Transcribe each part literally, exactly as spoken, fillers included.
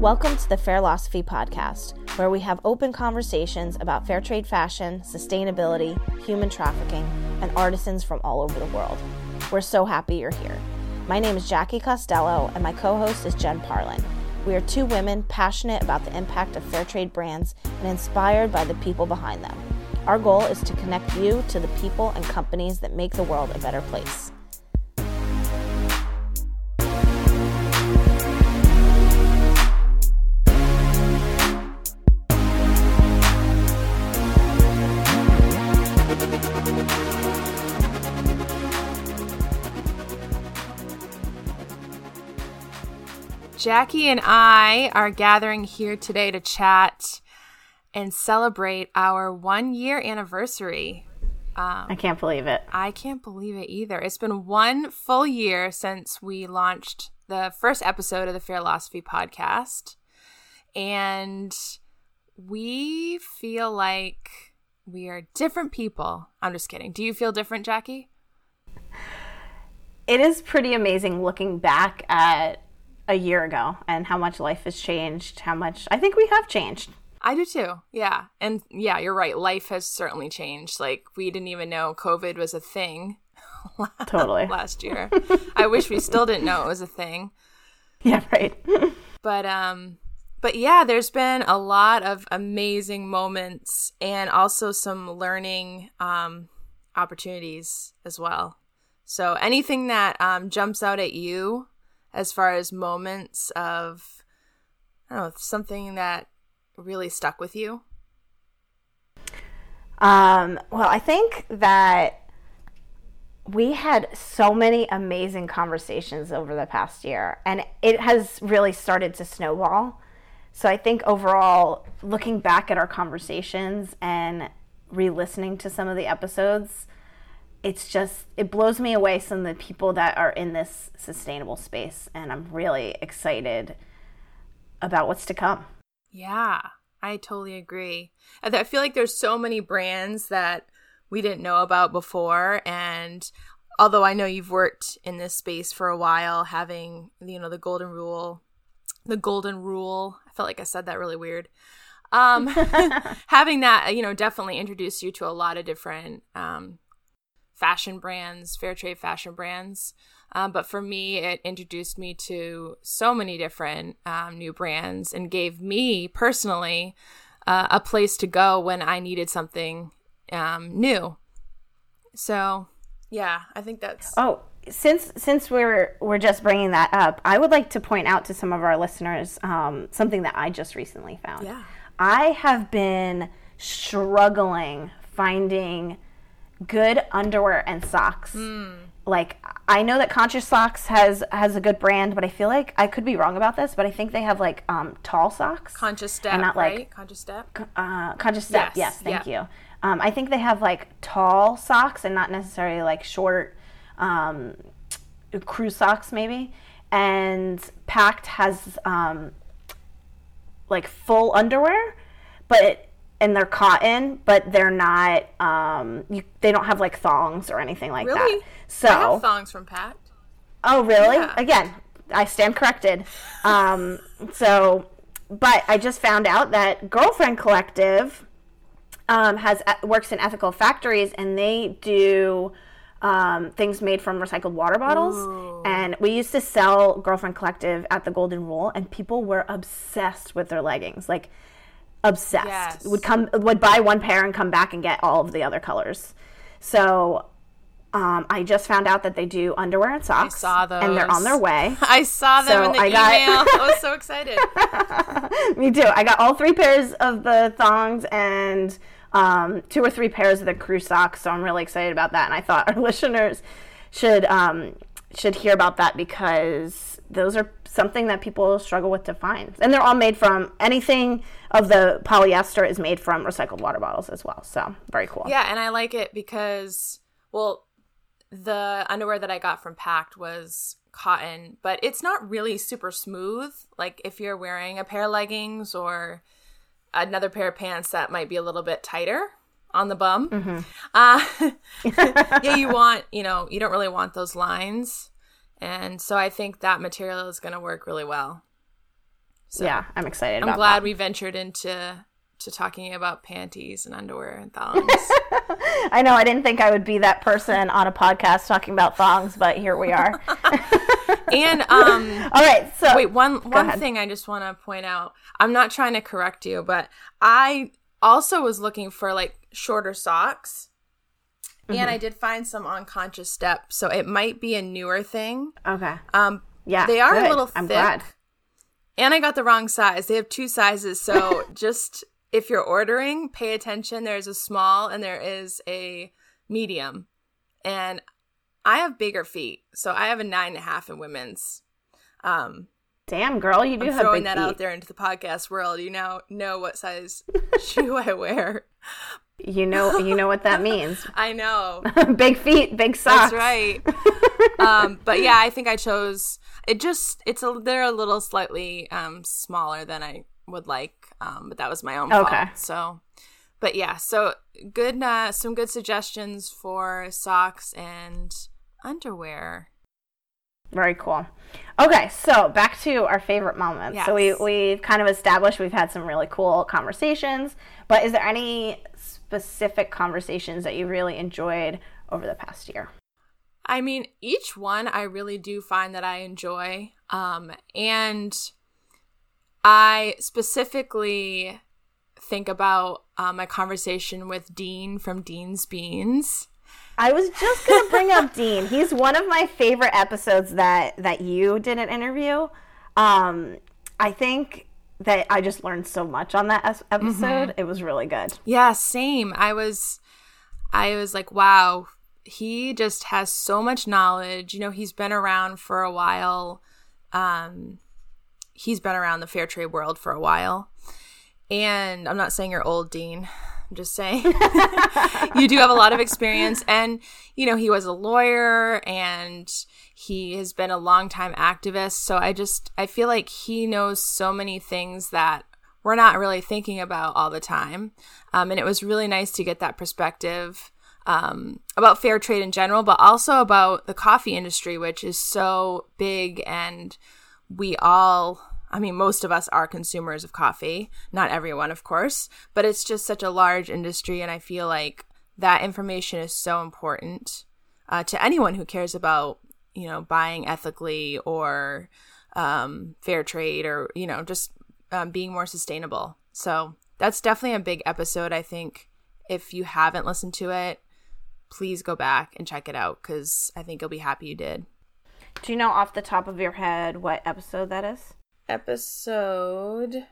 Welcome to the Fairlosophy Podcast, where we have open conversations about fair trade fashion, sustainability, human trafficking, and artisans from all over the world. We're so happy you're here. My name is Jackie Costello, and my co-host is Jen Parlin. We are two women passionate about the impact of fair trade brands and inspired by the people behind them. Our goal is to connect you to the people and companies that make the world a better place. Jackie and I are gathering here today to chat and celebrate our one-year anniversary. Um, I can't believe it. I can't believe it either. It's been one full year since we launched the first episode of the Fairlosophy Podcast, and we feel like we are different people. I'm just kidding. Do you feel different, Jackie? It is pretty amazing looking back at a year ago and how much life has changed, how much I think we have changed. I do too. Yeah. And yeah, you're right. Life has certainly changed. Like, we didn't even know COVID was a thing Totally. last year. I wish we still didn't know it was a thing. Yeah, right. But um but yeah, there's been a lot of amazing moments and also some learning um opportunities as well. So anything that um jumps out at you as far as moments of, I don't know, something that really stuck with you? Um, well, I think that we had so many amazing conversations over the past year, and it has really started to snowball. So I think overall, looking back at our conversations and re-listening to some of the episodes, it's just, it blows me away some of the people that are in this sustainable space. And I'm really excited about what's to come. Yeah, I totally agree. I feel like there's so many brands that we didn't know about before. And although I know you've worked in this space for a while, having, you know, the golden rule, the golden rule, I felt like I said that really weird. Um, having that, you know, definitely introduced you to a lot of different um fashion brands, fair trade fashion brands. Um, but for me, it introduced me to so many different um, new brands and gave me personally uh, a place to go when I needed something um, new. So, yeah, I think that's... Oh, since since we're we're just bringing that up, I would like to point out to some of our listeners um, something that I just recently found. Yeah. I have been struggling finding good underwear and socks. Mm. Like, I know that Conscious Socks has has a good brand, but I feel like I could be wrong about this, but I think they have like um tall socks. Conscious Step, and not right? Like, Conscious Step. Uh, Conscious Step. Yes, yes thank yeah. you. Um, I think they have like tall socks and not necessarily like short um, crew socks maybe. And Pact has um like full underwear, but it, and they're cotton, but they're not, um, you, they don't have like thongs or anything like really? that. So, I have thongs from Pact. Oh, really? Yeah. Again, I stand corrected. Um, so, but I just found out that Girlfriend Collective um, has works in ethical factories, and they do um, things made from recycled water bottles. Ooh. And we used to sell Girlfriend Collective at the Golden Rule, and people were obsessed with their leggings. Like, obsessed. Yes. Would come would buy one pair and come back and get all of the other colors. So um, I just found out that they do underwear and socks. I saw those. And they're on their way. I saw them so in the I email. got, I was so excited. Me too. I got all three pairs of the thongs and um, two or three pairs of the crew socks. So I'm really excited about that. And I thought our listeners should um, should hear about that, because those are something that people struggle with to find. And they're all made from, anything of the polyester is made from recycled water bottles as well. So very cool. Yeah, and I like it because, well, the underwear that I got from Pact was cotton, but it's not really super smooth. Like, if you're wearing a pair of leggings or another pair of pants that might be a little bit tighter on the bum. Mm-hmm. Uh, yeah, you want, you know, you don't really want those lines. And so I think that material is going to work really well. So yeah, I'm excited I'm about glad that. we ventured into to talking about panties and underwear and thongs. I know I didn't think I would be that person on a podcast talking about thongs, but here we are. And um all right, so wait, one one ahead. thing I just want to point out. I'm not trying to correct you, but I also was looking for like shorter socks. Mm-hmm. And I did find some on Conscious Step, so it might be a newer thing. Okay. Um yeah, they are good. a little thick. I'm glad. And I got the wrong size. They have two sizes, so just if you're ordering, pay attention. There's a small and there is a medium. And I have bigger feet, so I have a nine and a half in women's. Um, Damn, girl, you do I'm have throwing big that feet. out there into the podcast world. You now know what size shoe I wear. You know, you know what that means. I know. Big feet, big socks. That's right. um, but yeah, I think I chose it. Just it's a they're a little slightly um, smaller than I would like, um, but that was my own fault. Okay. So, but yeah, so good. Uh, some good suggestions for socks and underwear. Very cool. Okay, so back to our favorite moments. Yes. So we we've kind of established we've had some really cool conversations, but is there any specific conversations that you really enjoyed over the past year? I mean, each one I really do find that I enjoy. Um, and I specifically think about uh, my conversation with Dean from Dean's Beans. I was just going to bring up Dean. He's one of my favorite episodes that, that you did an interview. Um, I think that I just learned so much on that es- episode. Mm-hmm. It was really good. Yeah, same. I was, I was like, wow, he just has so much knowledge. You know, he's been around for a while. Um, he's been around the fair trade world for a while. And I'm not saying you're old, Dean. I'm just saying you do have a lot of experience. And, you know, he was a lawyer and he has been a longtime activist. So I just, I feel like he knows so many things that we're not really thinking about all the time. Um, and it was really nice to get that perspective um, about fair trade in general, but also about the coffee industry, which is so big. And we all... I mean, most of us are consumers of coffee. Not everyone, of course, but it's just such a large industry, and I feel like that information is so important uh, to anyone who cares about, you know, buying ethically or um, fair trade or, you know, just um, being more sustainable. So that's definitely a big episode. I think if you haven't listened to it, please go back and check it out because I think you'll be happy you did. Do you know off the top of your head what episode that is? Episode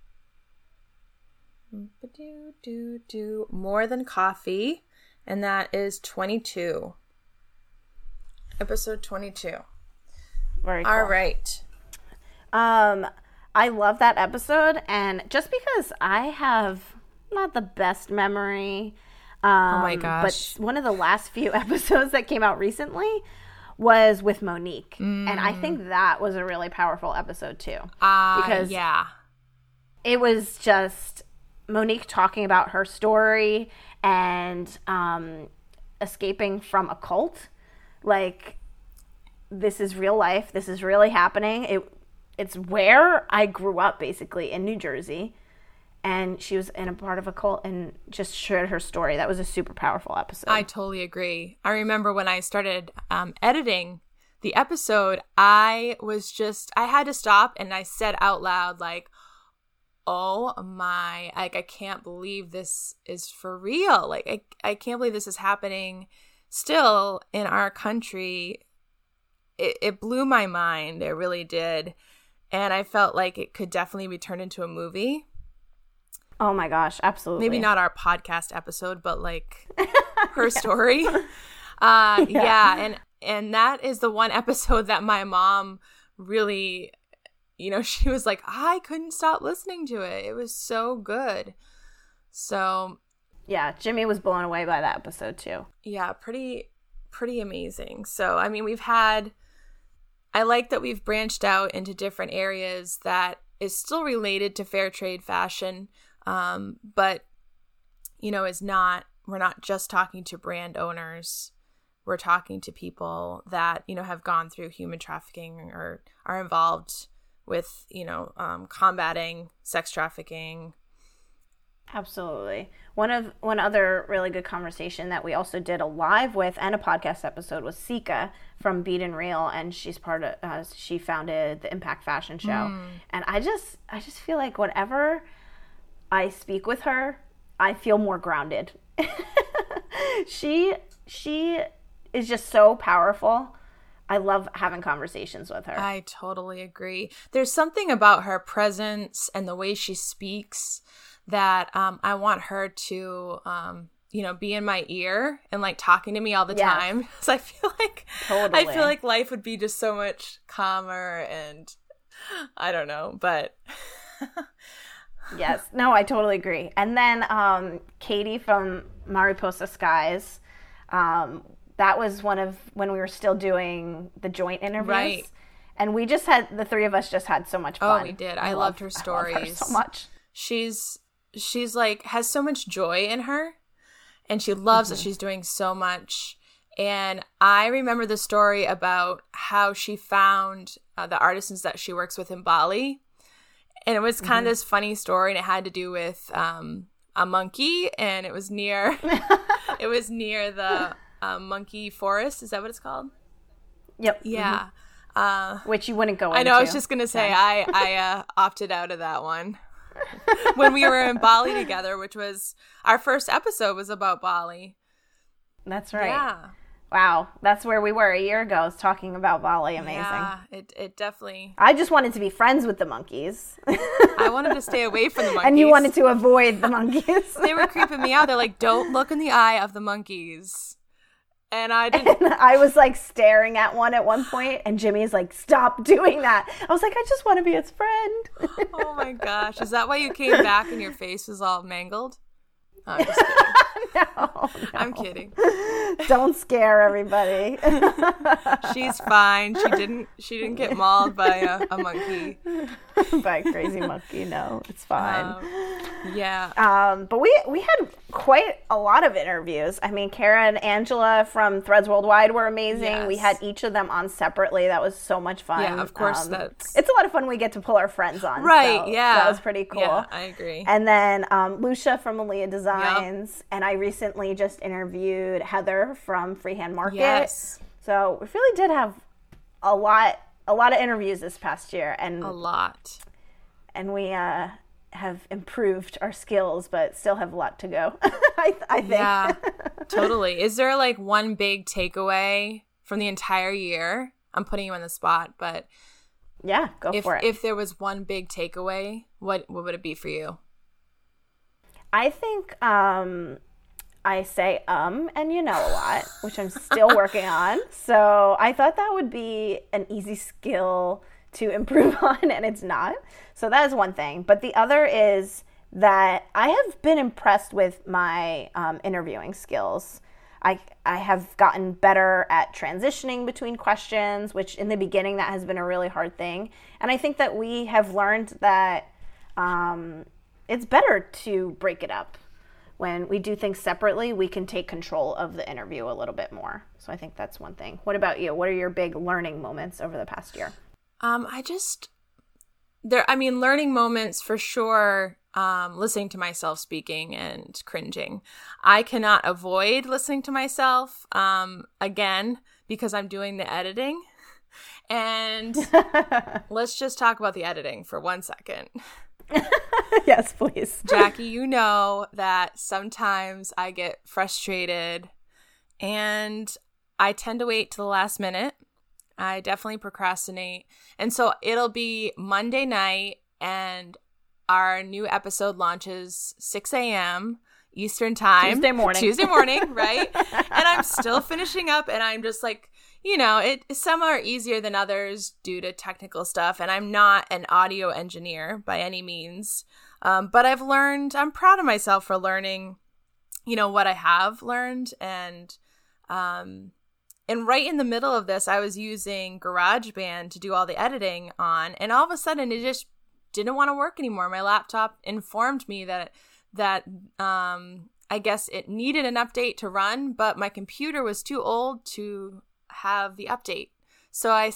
More Than Coffee, and that is twenty-two. Episode twenty-two. Very cool. All right. Um, I love that episode, and just because I have not the best memory, um, oh my gosh, but one of the last few episodes that came out recently was with Monique. Mm. And I think that was a really powerful episode too. Uh, because yeah. It was just Monique talking about her story and um, escaping from a cult. Like, this is real life. This is really happening. It It's where I grew up, basically, in New Jersey. And she was in a part of a cult and just shared her story. That was a super powerful episode. I totally agree. I remember when I started um, editing the episode, I was just, I had to stop and I said out loud, like, oh my, like, I can't believe this is for real. Like, I, I can't believe this is happening still in our country. It, it blew my mind. It really did. And I felt like it could definitely be turned into a movie. Oh my gosh, absolutely. Maybe not our podcast episode, but like her story. Uh, yeah. yeah, and and that is the one episode that my mom really, you know, she was like, I couldn't stop listening to it. It was so good. So yeah, Jimmy was blown away by that episode too. Yeah, pretty pretty amazing. So I mean, we've had. I like that we've branched out into different areas that is still related to fair trade fashion. Um, but, you know, is not, we're not just talking to brand owners. We're talking to people that, you know, have gone through human trafficking or are involved with, you know, um, combating sex trafficking. Absolutely. One of one other really good conversation that we also did a live with and a podcast episode was Sika from Beat and Real, and she's part of uh, she founded the Impact Fashion Show. Mm. And I just I just feel like whenever I speak with her, I feel more grounded. she she is just so powerful. I love having conversations with her. I totally agree. There's something about her presence and the way she speaks that um, I want her to, um, you know, be in my ear and like talking to me all the yes. time. So I feel like totally. I feel like life would be just so much calmer, and I don't know, but yes, no, I totally agree. And then um, Katie from Mariposa Skies. Um, that was one of when we were still doing the joint interviews. Right. And we just had, the three of us just had so much fun. Oh, we did. I, I loved her stories. I love her so much. She's, she's like, has so much joy in her, and she loves mm-hmm. that she's doing so much. And I remember the story about how she found uh, the artisans that she works with in Bali. And it was kind mm-hmm. of this funny story, and it had to do with um, a monkey, and it was near, it was near the uh, monkey forest. Is that what it's called? Yep. Yeah. Mm-hmm. Uh, Which you wouldn't go into. I know, I was just going to say, yeah. I, I uh, opted out of that one. When we were in Bali together, which was, our first episode was about Bali. That's right. Yeah. Wow, that's where we were a year ago, talking about Bali. Amazing. Yeah, it it definitely. I just wanted to be friends with the monkeys. I wanted to stay away from the monkeys. And you wanted to avoid the monkeys. They were creeping me out. They're like, don't look in the eye of the monkeys. And I didn't. And I was like staring at one at one point, and Jimmy's like, stop doing that. I was like, I just want to be its friend. Oh my gosh. Is that why you came back and your face was all mangled? Oh, I'm just kidding. no, no. I'm kidding. Don't scare everybody. She's fine. She didn't she didn't get mauled by a, a monkey. By a crazy monkey. No, it's fine. Um, yeah. Um, but we we had quite a lot of interviews. I mean, Kara and Angela from Threads Worldwide were amazing. Yes. We had each of them on separately. That was so much fun. Yeah, of course. Um, that's it's a lot of fun. We get to pull our friends on. Right. So yeah. That was pretty cool. Yeah, I agree. And then um, Lucia from Aaliyah Designs, yep. and I recently just interviewed Heather from Freehand Market. Yes. So we really did have a lot, a lot of interviews this past year, and a lot. And we uh, have improved our skills, but still have a lot to go. I, I think. Yeah, totally. Is there like one big takeaway from the entire year? I'm putting you on the spot, but yeah, go if, for it. If there was one big takeaway, what what would it be for you? I think um, I say um and you know a lot, which I'm still working on. So I thought that would be an easy skill to improve on, and it's not. So that is one thing. But the other is that I have been impressed with my um, interviewing skills. I I have gotten better at transitioning between questions, which in the beginning that has been a really hard thing. And I think that we have learned that um, it's better to break it up. When we do things separately, we can take control of the interview a little bit more. So I think that's one thing. What about you? What are your big learning moments over the past year? Um, I just, there, I mean, learning moments for sure, um, listening to myself speaking and cringing. I cannot avoid listening to myself, um, again, because I'm doing the editing. And let's just talk about the editing for one second. Yes, please. Jackie, you know that sometimes I get frustrated and I tend to wait to the last minute. I definitely procrastinate. And so it'll be Monday night and our new episode launches six a.m. Eastern time. Tuesday morning. Tuesday morning, right? And I'm still finishing up, and I'm just like, you know, it some are easier than others due to technical stuff. And I'm not an audio engineer by any means. Um, but I've learned, I'm proud of myself for learning, you know, what I have learned. And, um, And right in the middle of this, I was using GarageBand to do all the editing on, and all of a sudden it just didn't want to work anymore. My laptop informed me that that um, I guess it needed an update to run, but my computer was too old to have the update. So I said,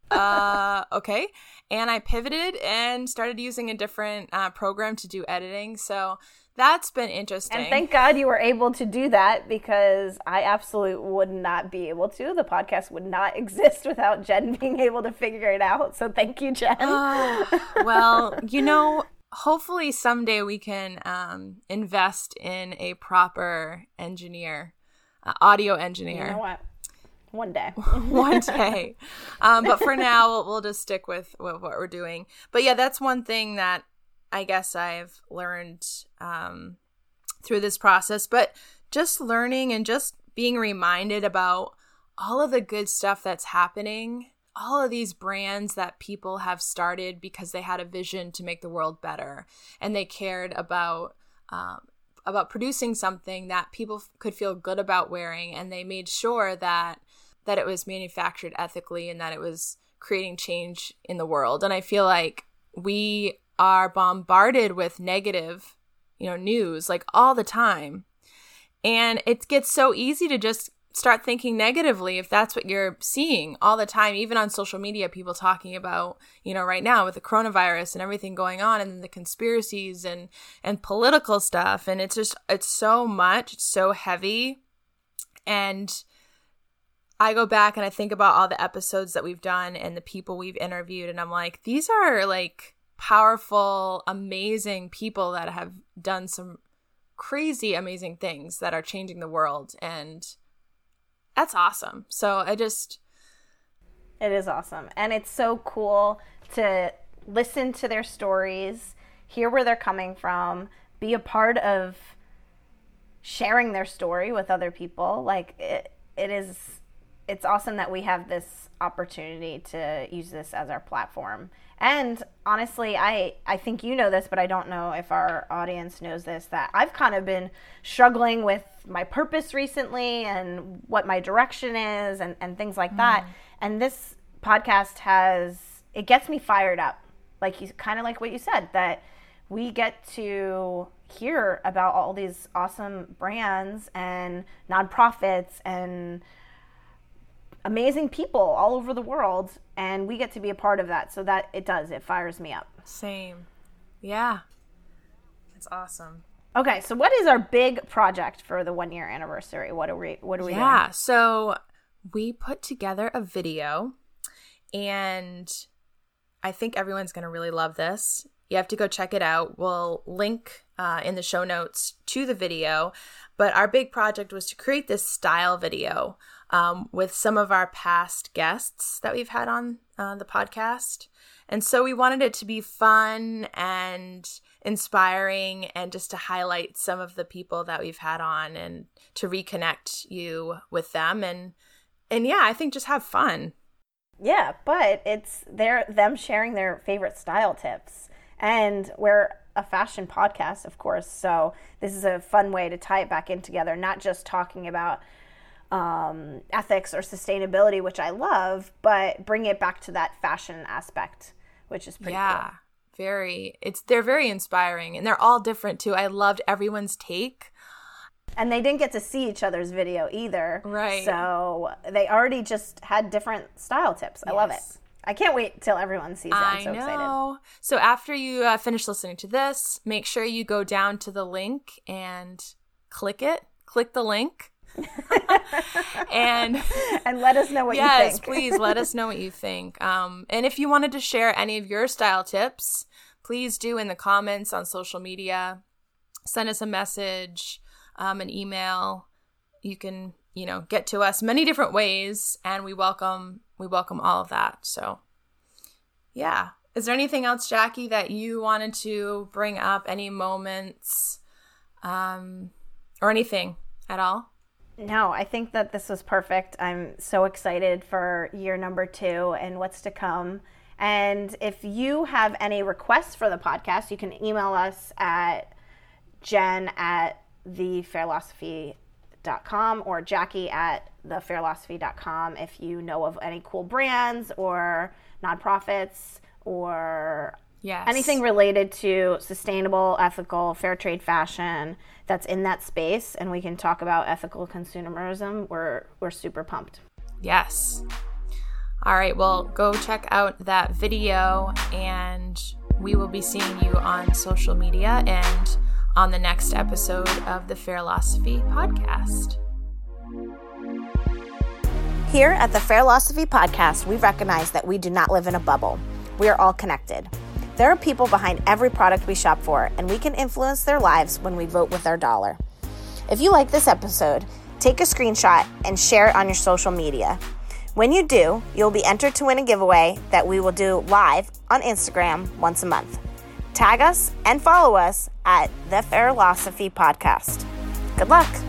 uh, okay. And I pivoted and started using a different uh, program to do editing. So that's been interesting. And thank God you were able to do that, because I absolutely would not be able to. The podcast would not exist without Jen being able to figure it out. So thank you, Jen. Uh, well, you know, hopefully someday we can um, invest in a proper engineer, uh, audio engineer. You know what? One day. One day. Um, but for now, we'll, we'll just stick with, with what we're doing. But yeah, that's one thing that I guess I've learned um, through this process. But just learning and just being reminded about all of the good stuff that's happening, all of these brands that people have started because they had a vision to make the world better. And they cared about um, about producing something that people could feel good about wearing. And they made sure that that it was manufactured ethically and that it was creating change in the world. And I feel like we are bombarded with negative, you know, news like all the time. And it gets so easy to just start thinking negatively if that's what you're seeing all the time, even on social media, people talking about, you know, right now with the coronavirus and everything going on and the conspiracies and, and political stuff. And it's just, it's so much, it's so heavy. And I go back and I think about all the episodes that we've done and the people we've interviewed, and I'm like, these are like powerful, amazing people that have done some crazy, amazing things that are changing the world. And that's awesome. So I just... It is awesome. And it's so cool to listen to their stories, hear where they're coming from, be a part of sharing their story with other people. Like, it, it is... It's awesome that we have this opportunity to use this as our platform. And honestly, I, I think you know this, but I don't know if our audience knows this, that I've kind of been struggling with my purpose recently and what my direction is and, and things like mm. that. And this podcast has, it gets me fired up. Like, you kind of like what you said, that we get to hear about all these awesome brands and nonprofits and amazing people all over the world, and we get to be a part of that. So that it does, it fires me up. Same. Yeah. It's awesome. Okay, so what is our big project for the one year anniversary? What are we what are we yeah, doing? Yeah, so we put together a video, and I think everyone's going to really love this. You have to go check it out. We'll link uh, in the show notes to the video. But our big project was to create this style video um, with some of our past guests that we've had on uh, the podcast. And so we wanted it to be fun and inspiring and just to highlight some of the people that we've had on and to reconnect you with them. And, and yeah, I think just have fun. Yeah, but it's their them sharing their favorite style tips. And we're a fashion podcast, of course, so this is a fun way to tie it back in together, not just talking about um, ethics or sustainability, which I love, but bring it back to that fashion aspect, which is pretty yeah, cool. very. It's they're very inspiring, and they're all different too. I loved everyone's take. And they didn't get to see each other's video either. Right. So they already just had different style tips. I yes. love it. I can't wait till everyone sees it. I'm so I know. excited. So after you uh, finish listening to this, make sure you go down to the link and click it. Click the link. and and let us know what yes, you think. Yes, please let us know what you think. Um, and if you wanted to share any of your style tips, please do in the comments on social media. Send us a message, um, an email. You can, you know, get to us many different ways, and we welcome we welcome all of that. So, yeah. Is there anything else, Jackie, that you wanted to bring up? Any moments, um, or anything at all? No, I think that this was perfect. I'm so excited for year number two and what's to come. And if you have any requests for the podcast, you can email us at jen at the fairlosophy dot com or Jackie at the fairlosophy dot com if you know of any cool brands or nonprofits or yes. anything related to sustainable, ethical, fair trade fashion that's in that space, and we can talk about ethical consumerism. We're we're super pumped. Yes. All right, well, go check out that video, and we will be seeing you on social media and on the next episode of the Fairlosophy podcast. Here at the Fairlosophy podcast, we recognize that we do not live in a bubble. We are all connected. There are people behind every product we shop for, and we can influence their lives when we vote with our dollar. If you like this episode, take a screenshot and share it on your social media. When you do, you'll be entered to win a giveaway that we will do live on Instagram once a month. Tag us and follow us at the Fairlosophy podcast. Good luck.